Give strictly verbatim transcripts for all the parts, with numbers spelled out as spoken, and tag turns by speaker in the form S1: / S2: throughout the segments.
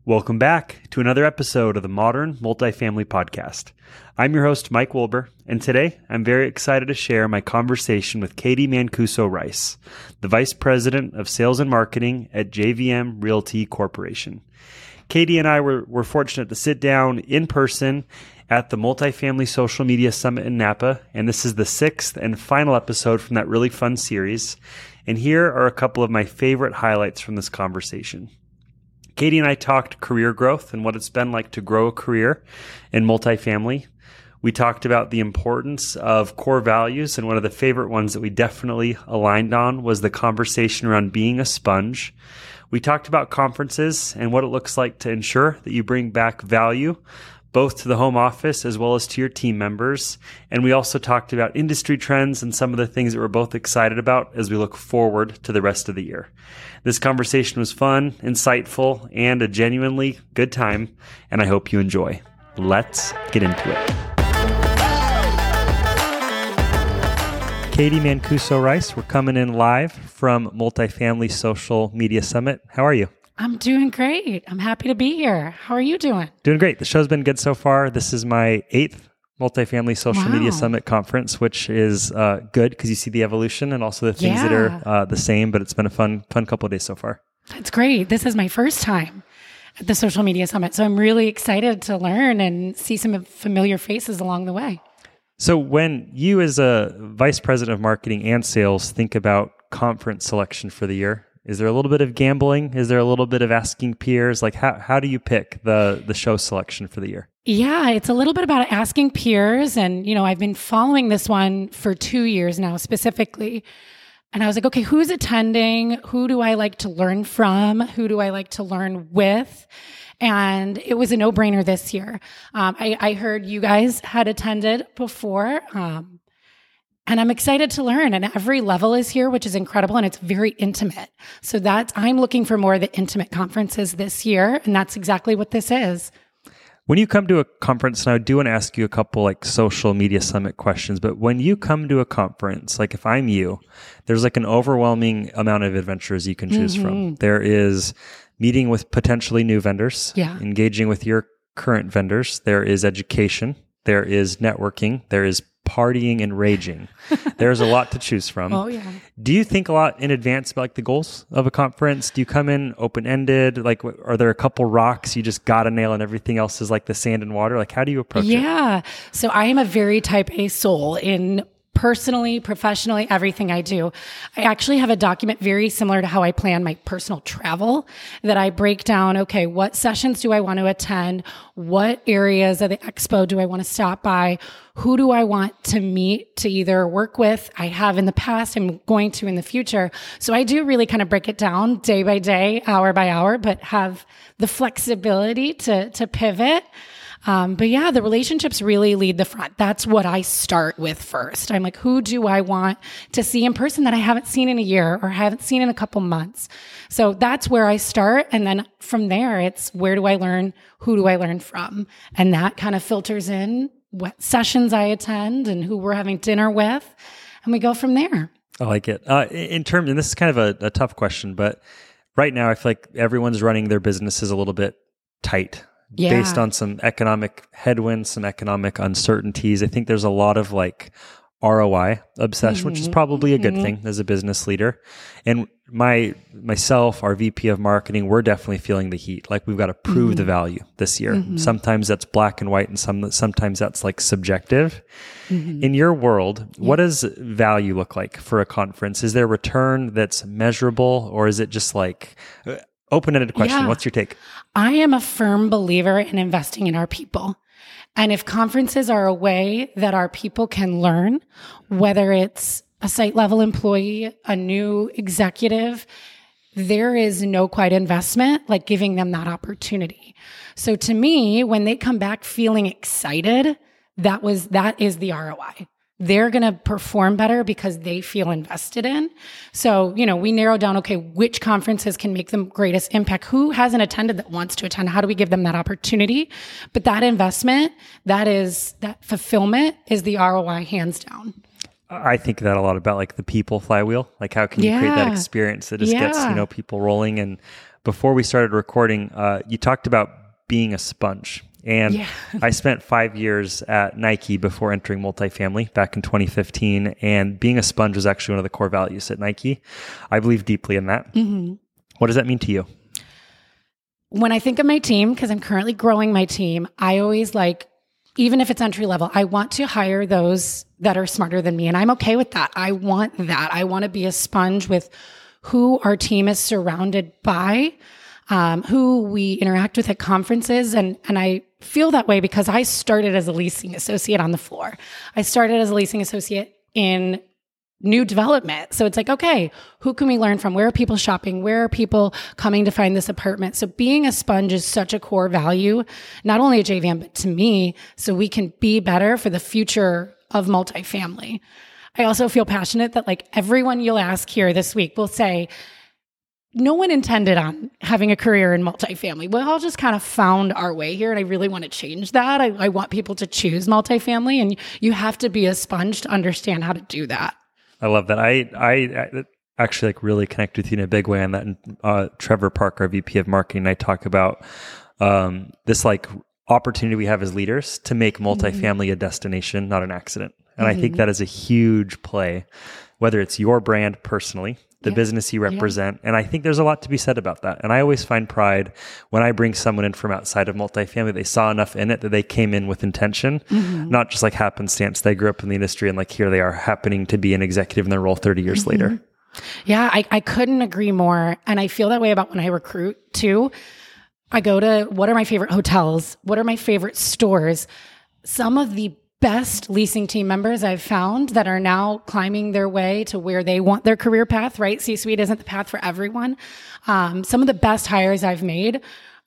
S1: Welcome back to another episode of the Modern Multifamily Podcast. I'm your host, Mike Wolber, and today I'm very excited to share my conversation with Katie Mancuso-Rice, the Vice President of Sales and Marketing at J V M Realty Corporation. Katie and I were, were fortunate to sit down in person at the Multifamily Social Media Summit in Napa, and this is the sixth and final episode from that really fun series. And here are a couple of my favorite highlights from this conversation. Katie and I talked career growth and what it's been like to grow a career in multifamily. We talked about the importance of core values, and one of the favorite ones that we definitely aligned on was the conversation around being a sponge. We talked about conferences and what it looks like to ensure that you bring back value both to the home office as well as to your team members. And we also talked about industry trends and some of the things that we're both excited about as we look forward to the rest of the year. This conversation was fun, insightful, and a genuinely good time, and I hope you enjoy. Let's get into it. Katie Mancuso-Rice, we're coming in live from Multifamily Social Media Summit. How are you?
S2: I'm doing great. I'm happy to be here. How are you doing?
S1: Doing great. The show's been good so far. This is my eighth Multifamily Social
S2: Wow.
S1: Media Summit conference, which is uh, good because you see the evolution and also the things
S2: Yeah.
S1: that are uh, the same, but it's been a fun, fun couple of days so far.
S2: That's great. This is my first time at the Social Media Summit, so I'm really excited to learn and see some familiar faces along the way.
S1: So when you as a Vice President of Marketing and Sales think about conference selection for the year, is there a little bit of gambling? Is there a little bit of asking peers? Like how, how do you pick the, the show selection for the year?
S2: Yeah, it's a little bit about asking peers. And, you know, I've been following this one for two years now specifically. And I was like, okay, who's attending? Who do I like to learn from? Who do I like to learn with? And it was a no-brainer this year. Um, I, I heard you guys had attended before. Um, And I'm excited to learn, and every level is here, which is incredible, and it's very intimate. So that's, I'm looking for more of the intimate conferences this year, and that's exactly what this is.
S1: When you come to a conference, and I do want to ask you a couple like social media summit questions, but when you come to a conference, like if I'm you, there's like an overwhelming amount of adventures you can choose mm-hmm. from. There is meeting with potentially new vendors,
S2: yeah.
S1: engaging with your current vendors. There is education. There is networking. There is partying and raging. There's a lot to choose from.
S2: Oh, yeah.
S1: Do you think a lot in advance about like the goals of a conference? Do you come in open-ended? Like, are there a couple rocks you just got to nail and everything else is like the sand and water? Like, how do you approach
S2: yeah.
S1: it?
S2: Yeah. So I am a very type A soul in personally, professionally, everything I do. I actually have a document very similar to how I plan my personal travel that I break down, okay, what sessions do I want to attend? What areas of the expo do I want to stop by? Who do I want to meet to either work with? I have in the past, I'm going to in the future. So I do really kind of break it down day by day, hour by hour, but have the flexibility to, to pivot. Um, but yeah, the relationships really lead the front. That's what I start with first. I'm like, who do I want to see in person that I haven't seen in a year or haven't seen in a couple months? So that's where I start. And then from there, it's where do I learn? Who do I learn from? And that kind of filters in what sessions I attend and who we're having dinner with. And we go from there.
S1: I like it. Uh, in terms, and this is kind of a, a tough question, but right now I feel like everyone's running their businesses a little bit tight.
S2: Yeah.
S1: Based on some economic headwinds, some economic uncertainties. I think there's a lot of like R O I obsession, mm-hmm. which is probably a good mm-hmm. thing as a business leader. And my myself, our V P of marketing, we're definitely feeling the heat. Like we've got to prove mm-hmm. the value this year. Mm-hmm. Sometimes that's black and white, and some sometimes that's like subjective. Mm-hmm. In your world, yeah. what does value look like for a conference? Is there a return that's measurable, or is it just like open-ended question?
S2: Yeah.
S1: What's your take?
S2: I am a firm believer in investing in our people. And if conferences are a way that our people can learn, whether it's a site level employee, a new executive, there is no quiet investment like giving them that opportunity. So to me, when they come back feeling excited, that was, that is the R O I. They're going to perform better because they feel invested in. So, you know, we narrow down, okay, which conferences can make the greatest impact? Who hasn't attended that wants to attend? How do we give them that opportunity? But that investment, that is, that fulfillment is the R O I hands down.
S1: I think that a lot about like the people flywheel. Like how can you
S2: yeah.
S1: create that experience that just
S2: yeah.
S1: gets, you know, people rolling? And before we started recording, uh, you talked about being a sponge. And
S2: yeah.
S1: I spent five years at Nike before entering multifamily back in twenty fifteen. And being a sponge was actually one of the core values at Nike. I believe deeply in that. Mm-hmm. What does that mean to you?
S2: When I think of my team, because I'm currently growing my team, I always like, even if it's entry level, I want to hire those that are smarter than me. And I'm okay with that. I want that. I want to be a sponge with who our team is surrounded by, um, who we interact with at conferences. And, and I feel that way because I started as a leasing associate on the floor. I started as a leasing associate in new development. So it's like, okay, who can we learn from? Where are people shopping? Where are people coming to find this apartment? So being a sponge is such a core value, not only at J V M, but to me, so we can be better for the future of multifamily. I also feel passionate that like everyone you'll ask here this week will say, no one intended on having a career in multifamily. We all just kind of found our way here. And I really want to change that. I, I want people to choose multifamily, and you have to be a sponge to understand how to do that.
S1: I love that. I, I, I actually like really connect with you in a big way on that. And, uh, Trevor Park, our V P of marketing, and I talk about um, this like opportunity we have as leaders to make multifamily mm-hmm. a destination, not an accident. And mm-hmm. I think that is a huge play, whether it's your brand personally, the yeah. business you represent. Yeah. And I think there's a lot to be said about that. And I always find pride when I bring someone in from outside of multifamily, they saw enough in it that they came in with intention, mm-hmm. not just like happenstance. They grew up in the industry and like here they are happening to be an executive in their role thirty years mm-hmm. later.
S2: Yeah, I, I couldn't agree more. And I feel that way about when I recruit too. I go to, what are my favorite hotels? What are my favorite stores? Some of the best leasing team members I've found that are now climbing their way to where they want their career path, right? C-suite isn't the path for everyone. Um, some of the best hires I've made,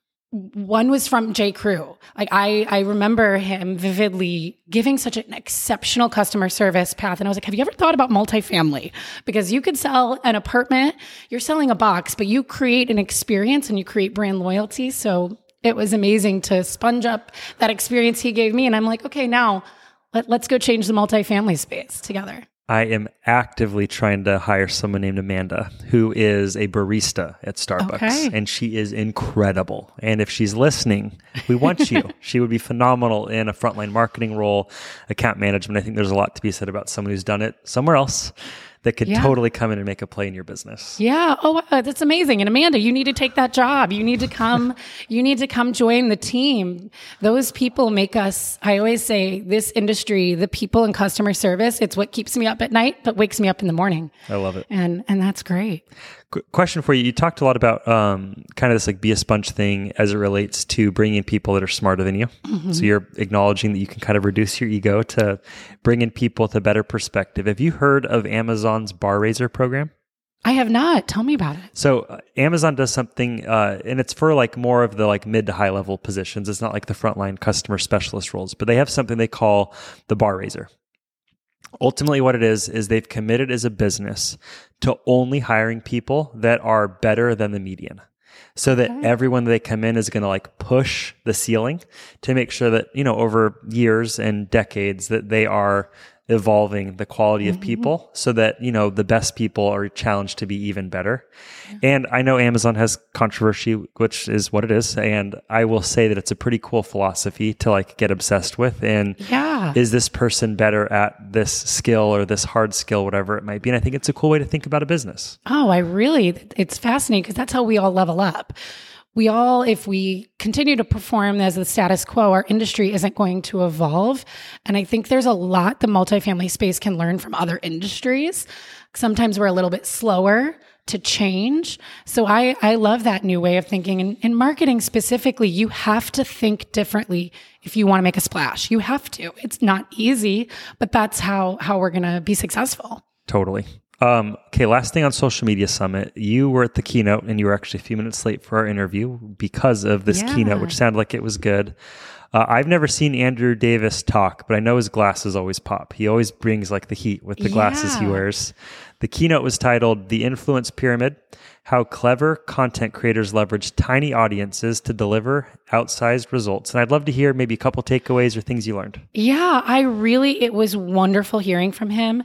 S2: one was from J. Crew. Like I, I remember him vividly giving such an exceptional customer service path. And I was like, have you ever thought about multifamily? Because you could sell an apartment, you're selling a box, but you create an experience and you create brand loyalty. So it was amazing to sponge up that experience he gave me. And I'm like, okay, now Let, let's go change the multifamily space together.
S1: I am actively trying to hire someone named Amanda, who is a barista at Starbucks, okay. and she is incredible. And if she's listening, we want you. She would be phenomenal in a frontline marketing role, account management. I think there's a lot to be said about someone who's done it somewhere else that could yeah. totally come in and make a play in your business.
S2: Yeah. Oh, uh, that's amazing. And Amanda, you need to take that job. You need to come, you need to come join the team. Those people make us, I always say this industry, the people in customer service, it's what keeps me up at night, but wakes me up in the morning.
S1: I love it.
S2: And, and that's great.
S1: Qu- question for you. You talked a lot about um, kind of this like be a sponge thing as it relates to bringing in people that are smarter than you. Mm-hmm. So you're acknowledging that you can kind of reduce your ego to bring in people with a better perspective. Have you heard of Amazon's Bar Raiser program?
S2: I have not. Tell me about it.
S1: So uh, Amazon does something, uh, and it's for like more of the like mid to high level positions. It's not like the frontline customer specialist roles, but they have something they call the Bar Raiser. Ultimately, what it is, is they've committed as a business to only hiring people that are better than the median. So that okay. everyone that they come in is going to like push the ceiling to make sure that, you know, over years and decades that they are evolving the quality of mm-hmm. people so that, you know, the best people are challenged to be even better. Yeah. And I know Amazon has controversy, which is what it is. And I will say that it's a pretty cool philosophy to like get obsessed with. And
S2: yeah.
S1: is this person better at this skill or this hard skill, whatever it might be? And I think it's a cool way to think about a business.
S2: Oh, I really, it's fascinating because that's how we all level up. We all, if we continue to perform as the status quo, our industry isn't going to evolve. And I think there's a lot the multifamily space can learn from other industries. Sometimes we're a little bit slower to change. So I, I love that new way of thinking. And in marketing specifically, you have to think differently if you want to make a splash. You have to. It's not easy, but that's how, how we're going to be successful.
S1: Totally. Um, okay, last thing on Social Media Summit. You were at the keynote and you were actually a few minutes late for our interview because of this yeah. keynote, which sounded like it was good. Uh, I've never seen Andrew Davis talk, but I know his glasses always pop. He always brings like the heat with the glasses yeah. he wears. The keynote was titled The Influence Pyramid, How Clever Content Creators Leverage Tiny Audiences to Deliver Outsized Results. And I'd love to hear maybe a couple takeaways or things you learned.
S2: Yeah, I really, it was wonderful hearing from him.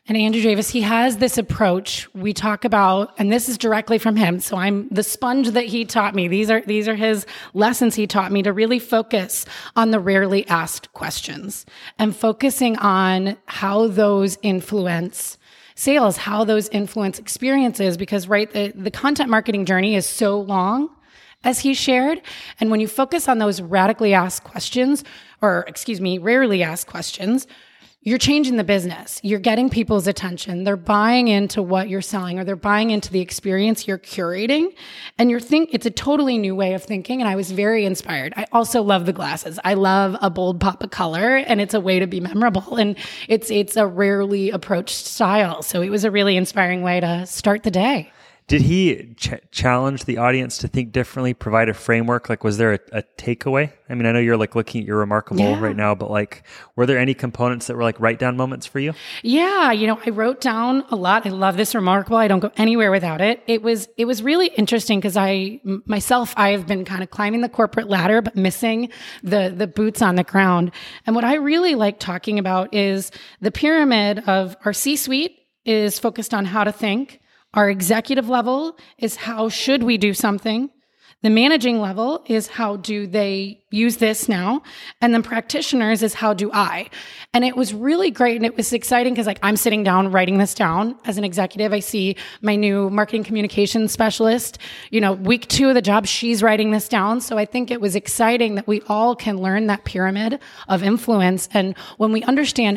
S2: And Andrew Davis, he has this approach we talk about, and this is directly from him. So I'm the sponge that he taught me. These are, these are his lessons he taught me to really focus on the rarely asked questions and focusing on how those influence sales, how those influence experiences, because right, the, the content marketing journey is so long, as he shared. And when you focus on those radically asked questions, or excuse me, rarely asked questions, you're changing the business. You're getting people's attention. They're buying into what you're selling, or they're buying into the experience you're curating. And you're think it's a totally new way of thinking. And I was very inspired. I also love the glasses. I love a bold pop of color, and it's a way to be memorable. And it's, it's a rarely approached style. So it was a really inspiring way to start the day.
S1: Did he ch- challenge the audience to think differently, provide a framework? Like, was there a, a takeaway? I mean, I know you're like looking at your Remarkable
S2: yeah.
S1: right now, but like, were there any components that were like write down moments for you?
S2: Yeah. You know, I wrote down a lot. I love this Remarkable. I don't go anywhere without it. It was, it was really interesting because I, myself, I have been kind of climbing the corporate ladder, but missing the, the boots on the ground. And what I really like talking about is the pyramid of our C-suite is focused on how to think. Our executive level is how should we do something. The managing level is how do they use this now? And then practitioners is how do I? And it was really great. And it was exciting because like I'm sitting down, writing this down as an executive. I see my new marketing communications specialist, you know, week two of the job, she's writing this down. So I think it was exciting that we all can learn that pyramid of influence. And when we understand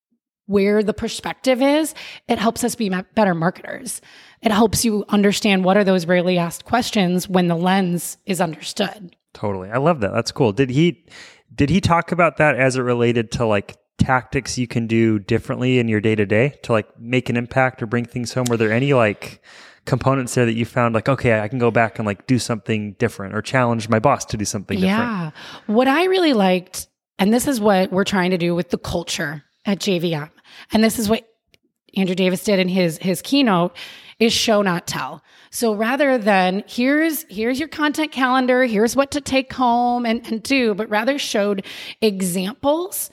S2: where the perspective is, it helps us be better marketers. It helps you understand what are those rarely asked questions when the lens is understood.
S1: Totally. I love that. That's cool. Did he, did he talk about that as it related to like tactics you can do differently in your day to day to like make an impact or bring things home? Were there any like components there that you found like, okay, I can go back and like do something different or challenge my boss to do something different?
S2: Yeah. What I really liked, and this is what we're trying to do with the culture at J V M, and this is what Andrew Davis did in his, his keynote, is show, not tell. So rather than here's, here's your content calendar, here's what to take home and, and do, but rather showed examples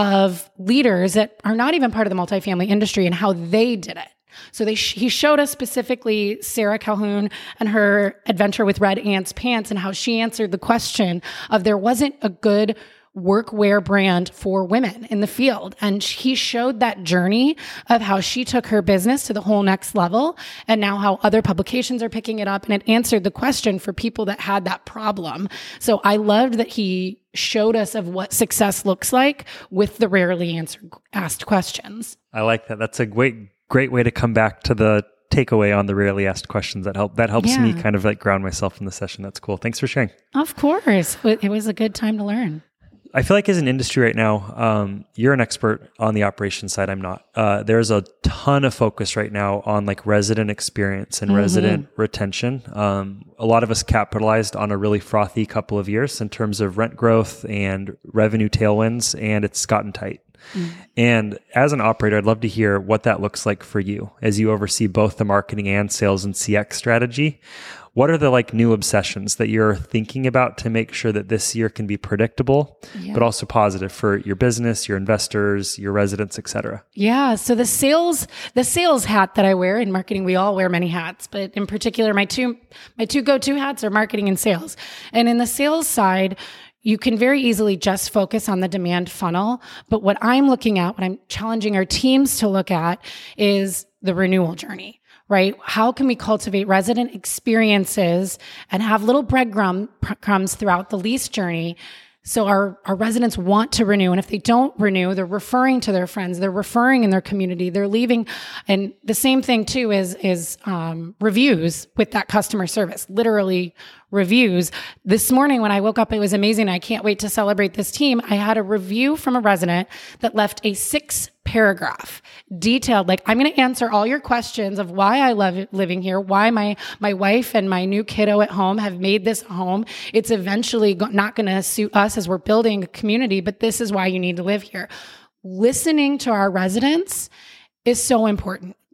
S2: of leaders that are not even part of the multifamily industry and how they did it. So they sh- he showed us specifically Sarah Calhoun and her adventure with Red Ants Pants and how she answered the question of there wasn't a good workwear brand for women in the field. And he showed that journey of how she took her business to the whole next level and now how other publications are picking it up. And it answered the question for people that had that problem. So I loved that he showed us of what success looks like with the rarely answered, asked questions.
S1: I like that. That's a great, great way to come back to the takeaway on the rarely asked questions. That help that helps
S2: yeah.
S1: me kind of like ground myself in the session. That's cool. Thanks for sharing.
S2: Of course. It was a good time to learn.
S1: I feel like as an industry right now, um, you're an expert on the operations side. I'm not. Uh, there's a ton of focus right now on like resident experience and mm-hmm. resident retention. Um, a lot of us capitalized on a really frothy couple of years in terms of rent growth and revenue tailwinds, and it's gotten tight. Mm. And as an operator, I'd love to hear what that looks like for you as you oversee both the marketing and sales and C X strategy. What are the like new obsessions that you're thinking about to make sure that this year can be predictable, yeah. but also positive for your business, your investors, your residents, et cetera?
S2: Yeah. So the sales, the sales hat that I wear in marketing, we all wear many hats, but in particular, my two, my two go-to hats are marketing and sales. And in the sales side, you can very easily just focus on the demand funnel. But what I'm looking at, what I'm challenging our teams to look at is the renewal journey. Right? How can we cultivate resident experiences and have little breadcrumbs throughout the lease journey so our, our residents want to renew? And if they don't renew, they're referring to their friends, they're referring in their community, they're leaving. And the same thing too is, is um, reviews with that customer service, literally reviews. This morning when I woke up, it was amazing. I can't wait to celebrate this team. I had a review from a resident that left a six paragraph detailed, like, I'm going to answer all your questions of why I love living here, why my, my wife and my new kiddo at home have made this home. It's eventually go- not going to suit us as we're building a community, but this is why you need to live here. Listening to our residents is so important.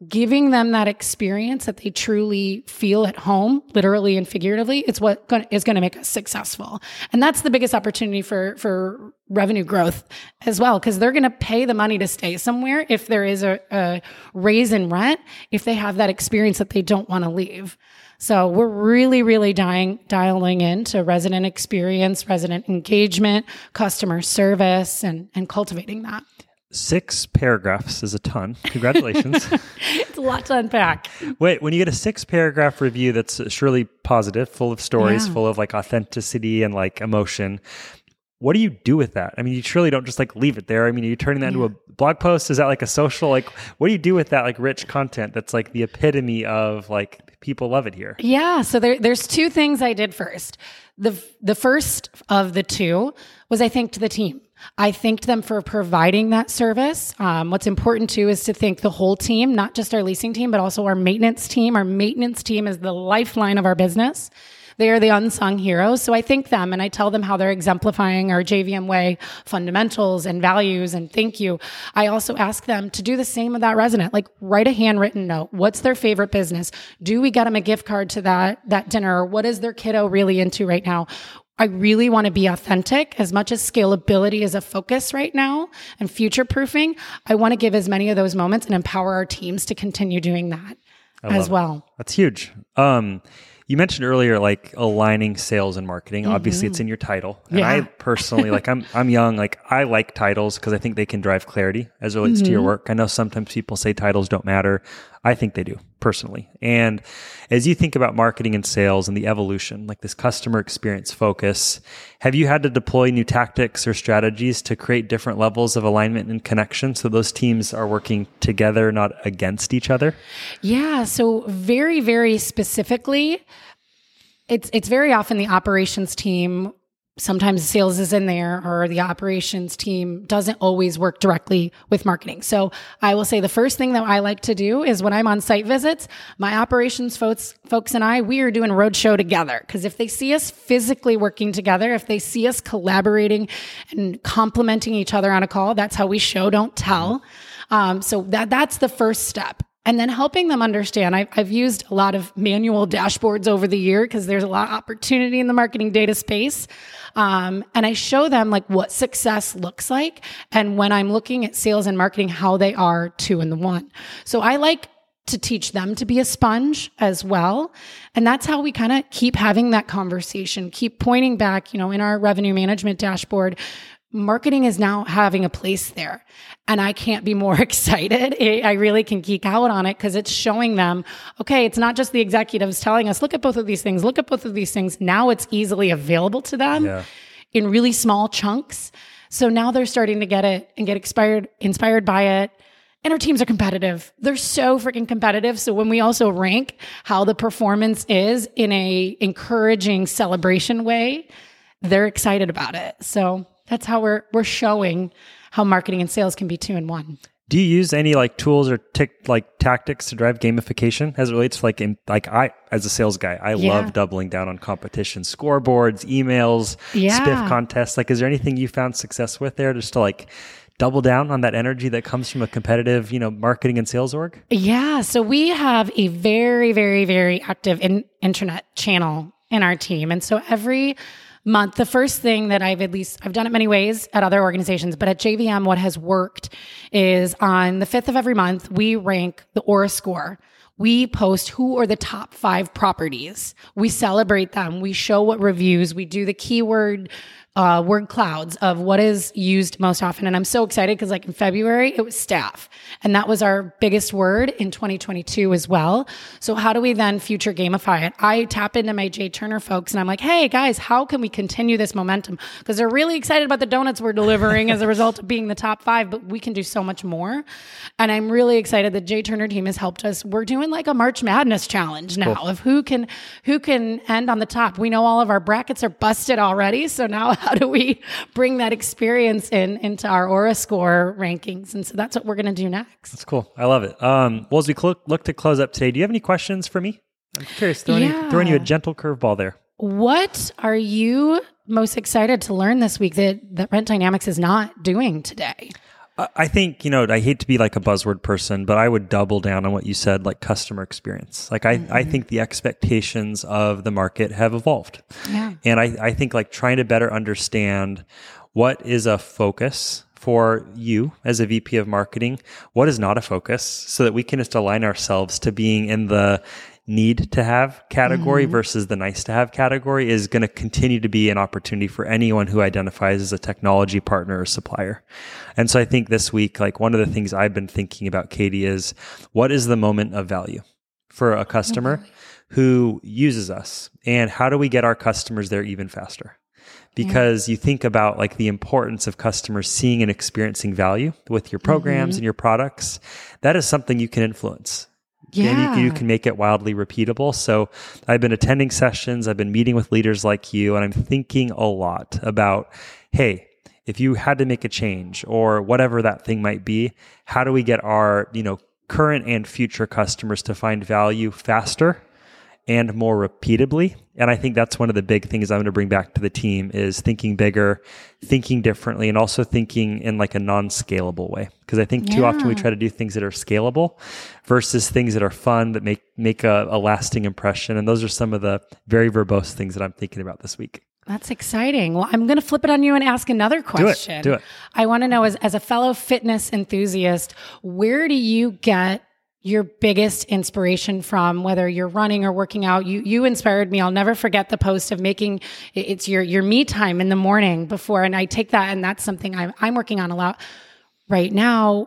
S2: giving them that experience that they truly feel at home, literally and figuratively, it's what gonna, is going to make us successful. And that's the biggest opportunity for, for revenue growth as well, because they're going to pay the money to stay somewhere if there is a, a raise in rent, if they have that experience that they don't want to leave. So we're really, really dying, dialing into resident experience, resident engagement, customer service, and, and cultivating that.
S1: Six paragraphs is a ton. Congratulations.
S2: It's a lot to unpack.
S1: Wait, when you get a six paragraph review that's surely positive, full of stories,
S2: Yeah.
S1: full of like authenticity and like emotion, what do you do with that? I mean, you surely don't just like leave it there. I mean, are you turning that
S2: Yeah.
S1: into a blog post? Is that like a social, like, what do you do with that like rich content that's like the epitome of like people love it here?
S2: Yeah. So there, there's two things I did first. The, the first of the two was I thanked the team. I thanked them for providing that service. Um, what's important too is to thank the whole team, not just our leasing team, but also our maintenance team. Our maintenance team is the lifeline of our business. They are the unsung heroes. So I thank them and I tell them how they're exemplifying our J V M way fundamentals and values and thank you. I also ask them to do the same with that resident, like write a handwritten note. What's their favorite business? Do we get them a gift card to that, that dinner? What is their kiddo really into right now? I really want to be authentic. As much as scalability is a focus right now and future proofing, I want to give as many of those moments and empower our teams to continue doing that as well.
S1: That's huge. Um, you mentioned earlier, like aligning sales and marketing. Mm-hmm. Obviously it's in your title. And
S2: yeah.
S1: I personally, like I'm, I'm young, like I like titles because I think they can drive clarity as it relates mm-hmm. to your work. I know sometimes people say titles don't matter. I think they do personally. And as you think about marketing and sales and the evolution, like this customer experience focus, have you had to deploy new tactics or strategies to create different levels of alignment and connection so those teams are working together, not against each other?
S2: Yeah. So very, very specifically, it's it's very often the operations team. Sometimes sales is in there or the operations team doesn't always work directly with marketing. So I will say the first thing that I like to do is when I'm on site visits, my operations folks, folks and I, we are doing a roadshow together. Because if they see us physically working together, if they see us collaborating and complementing each other on a call, that's how we show, don't tell. Um, so that that's the first step. And then helping them understand. I've, I've used a lot of manual dashboards over the year because there's a lot of opportunity in the marketing data space. Um, and I show them like what success looks like. And when I'm looking at sales and marketing, how they are two in the one. So I like to teach them to be a sponge as well. And that's how we kind of keep having that conversation, keep pointing back, you know, in our revenue management dashboard. Marketing is now having a place there. And I can't be more excited. I really can geek out on it because it's showing them, okay, it's not just the executives telling us, look at both of these things, look at both of these things. Now it's easily available to them yeah. in really small chunks. So now they're starting to get it and get inspired, inspired by it. And our teams are competitive. They're so freaking competitive. So when we also rank how the performance is in a encouraging celebration way, they're excited about it. So that's how we're we're showing how marketing and sales can be two in one.
S1: Do you use any like tools or tic, like tactics to drive gamification as it relates to like in, like I as a sales guy, I yeah. love doubling down on competition, scoreboards, emails,
S2: yeah.
S1: spiff contests. Like, is there anything you found success with there just to like double down on that energy that comes from a competitive, you know, marketing and sales org?
S2: Yeah. So we have a very, very, very active in, internet channel in our team. And so every month, the first thing that I've at least, I've done it many ways at other organizations, but at J V M, what has worked is on the fifth of every month, we rank the Aura score. We post who are the top five properties. We celebrate them. We show what reviews. We do the keyword uh, word clouds of what is used most often. And I'm so excited because like in February, it was staff. And that was our biggest word in twenty twenty-two as well. So how do we then future gamify it? I tap into my Jay Turner folks and I'm like, hey guys, how can we continue this momentum? Because they're really excited about the donuts we're delivering as a result of being the top five, but we can do so much more. And I'm really excited that Jay Turner team has helped us. We're doing like a March Madness challenge now cool. of who can, who can end on the top. We know all of our brackets are busted already. So now how do we bring that experience in into our Aura score rankings? And so that's what we're going to do next.
S1: That's cool. I love it. Um, well, as we cl- look to close up today, do you have any questions for me? I'm curious, throwing,
S2: yeah.
S1: you, throwing you a gentle curveball there.
S2: What are you most excited to learn this week that, that Rent Dynamics is not doing today?
S1: I think, you know, I hate to be like a buzzword person, but I would double down on what you said, like customer experience. Like I, mm-hmm. I think the expectations of the market have evolved.
S2: Yeah.
S1: And I, I think like trying to better understand what is a focus for you as a V P of marketing, what is not a focus, so that we can just align ourselves to being in the need to have category mm-hmm. versus the nice to have category is going to continue to be an opportunity for anyone who identifies as a technology partner or supplier. And so I think this week, like one of the things I've been thinking about, Katie, is what is the moment of value for a customer mm-hmm. who uses us, and how do we get our customers there even faster? Because yeah. you think about like the importance of customers seeing and experiencing value with your programs mm-hmm. and your products. That is something you can influence.
S2: Yeah.
S1: And you, you can make it wildly repeatable. So I've been attending sessions, I've been meeting with leaders like you, and I'm thinking a lot about, hey, if you had to make a change or whatever that thing might be, how do we get our, you know, current and future customers to find value faster and more repeatably? And I think that's one of the big things I'm going to bring back to the team is thinking bigger, thinking differently, and also thinking in like a non-scalable way. Because I think too yeah. often we try to do things that are scalable versus things that are fun, that make make a, a lasting impression. And those are some of the very verbose things that I'm thinking about this week.
S2: That's exciting. Well, I'm going to flip it on you and ask another question.
S1: Do it. Do it.
S2: I want to know, as, as a fellow fitness enthusiast, where do you get your biggest inspiration from, whether you're running or working out? You you inspired me. I'll never forget the post of making it's your your me time in the morning before, and I take that, and that's something I'm I'm working on a lot right now.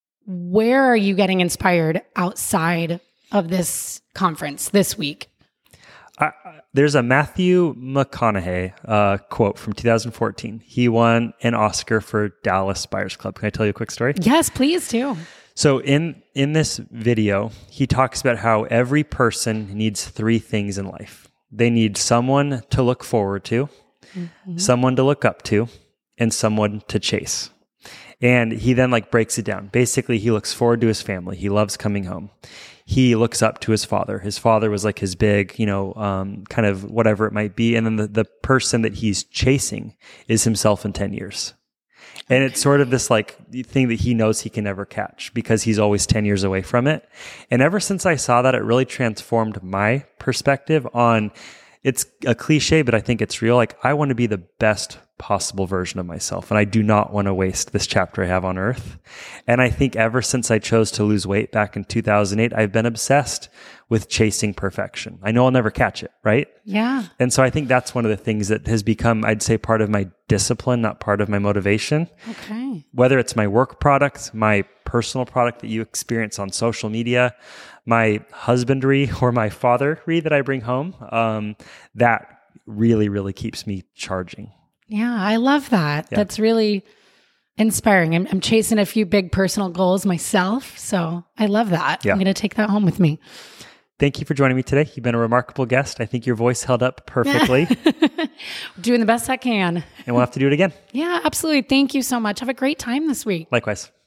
S2: Where are you getting inspired outside of this conference this week?
S1: Uh, there's a Matthew McConaughey uh, quote from two thousand fourteen. He won an Oscar for Dallas Buyers Club. Can I tell you a quick story?
S2: Yes, please do.
S1: So in, in this video, he talks about how every person needs three things in life. They need someone to look forward to, mm-hmm. someone to look up to, and someone to chase. And he then like breaks it down. Basically, he looks forward to his family. He loves coming home. He looks up to his father. His father was like his big, you know, um, kind of whatever it might be. And then the, the person that he's chasing is himself in ten years. And it's sort of this like thing that he knows he can never catch because he's always ten years away from it. And ever since I saw that, it really transformed my perspective on, it's a cliche, but I think it's real. Like I want to be the best possible version of myself. And I do not want to waste this chapter I have on earth. And I think ever since I chose to lose weight back in two thousand eight, I've been obsessed with chasing perfection. I know I'll never catch it, right?
S2: Yeah.
S1: And so I think that's one of the things that has become, I'd say, part of my discipline, not part of my motivation.
S2: Okay.
S1: Whether it's my work product, my personal product that you experience on social media, my husbandry or my fatherry that I bring home, um, that really, really keeps me charging.
S2: Yeah, I love that. Yeah. That's really inspiring. I'm, I'm chasing a few big personal goals myself, so I love that. Yeah. I'm going to take that home with me.
S1: Thank you for joining me today. You've been a remarkable guest. I think your voice held up perfectly.
S2: Doing the best I can.
S1: And we'll have to do it again.
S2: Yeah, absolutely. Thank you so much. Have a great time this week.
S1: Likewise.